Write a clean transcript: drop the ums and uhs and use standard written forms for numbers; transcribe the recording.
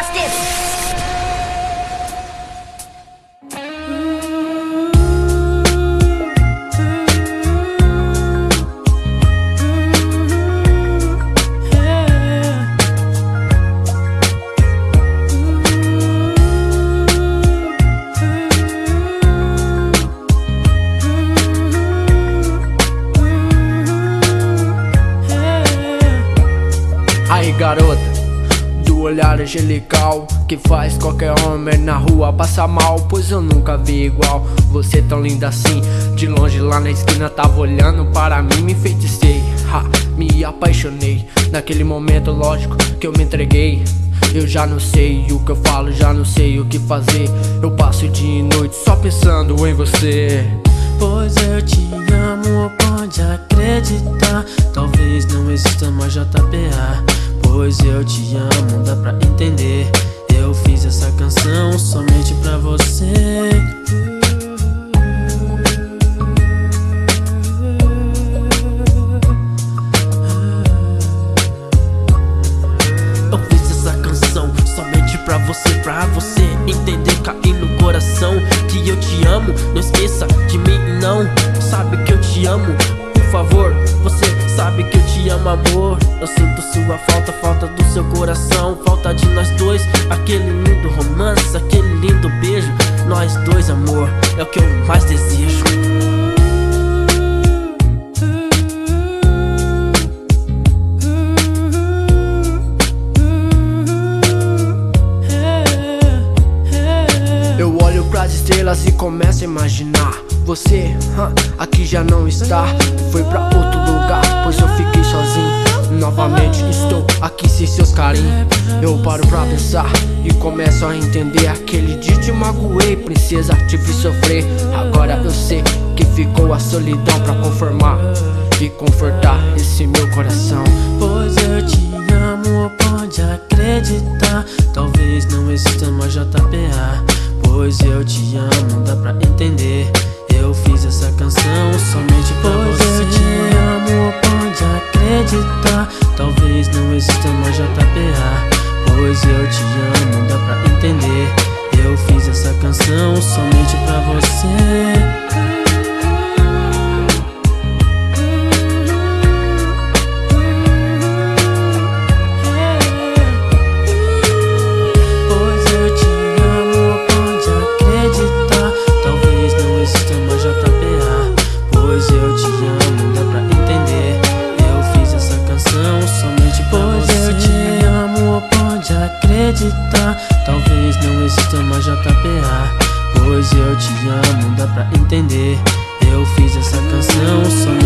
Watch this. Aí garota, do olhar angelical, que faz qualquer homem na rua passar mal. Pois eu nunca vi igual, você tão linda assim. De longe lá na esquina tava olhando para mim, me enfeticei, me apaixonei. Naquele momento lógico que eu me entreguei. Eu já não sei o que eu falo, já não sei o que fazer. Eu passo dia e noite só pensando em você. Pois eu te amo, pode acreditar. Talvez não exista mais JPA. Pois eu te amo, dá pra entender. Eu fiz essa canção somente pra você. Eu fiz essa canção somente pra você entender, cair no coração que eu te amo. Não esqueça de mim, não. Sabe que eu te amo, por favor. Você sabe que eu te amo, amor. Eu sinto sua falta, falta do seu coração, falta de nós dois, aquele lindo romance, aquele lindo beijo. Nós dois, amor, é o que eu mais desejo. Eu olho pras estrelas e começo a imaginar você, aqui já não está, foi pra outro lugar, pois eu fiquei sozinho. Novamente estou aqui sem seus carinhos. Eu paro pra pensar e começo a entender. Aquele dia te magoei, princesa, te fiz sofrer. Agora eu sei que ficou a solidão pra conformar e confortar esse meu coração. Pois eu te amo, pode acreditar. Talvez não exista mais JPA. Pois eu te amo, dá pra entender. Eu fiz essa canção somente pra você. Pois eu te amo, pode acreditar. Talvez não exista mais JPA. Pois eu te amo, dá pra entender. Eu fiz essa canção somente pra você. Talvez não exista mais JPA. Pois eu te amo, dá pra entender. Eu fiz essa canção somente